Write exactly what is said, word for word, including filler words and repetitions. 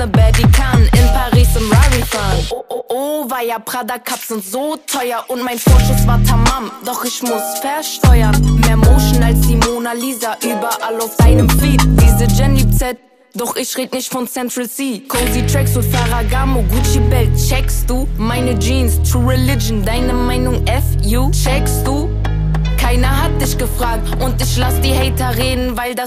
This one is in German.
ne Baddie kann in Paris im Rari fahren. Oh, oh, oh, war ja Prada Cups sind so teuer und mein Vorschuss war tamam, doch ich muss versteuern. Mehr Motion als die Mona Lisa, überall auf deinem Feed. Diese Gen liebt Z, doch ich red nicht von Central C. Cozy Tracks und Ferragamo, Gucci Belt, checkst du? Meine Jeans, True Religion, deine Meinung F U, checkst du? Keiner hat dich gefragt und ich lass die Hater reden, weil das